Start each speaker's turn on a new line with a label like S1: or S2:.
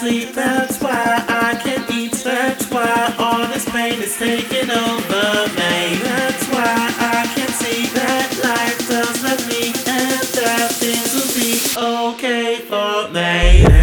S1: sleep, that's why I can't eat, that's why all this pain is taking over me. That's why I can see that life does love me and that things will be okay for me.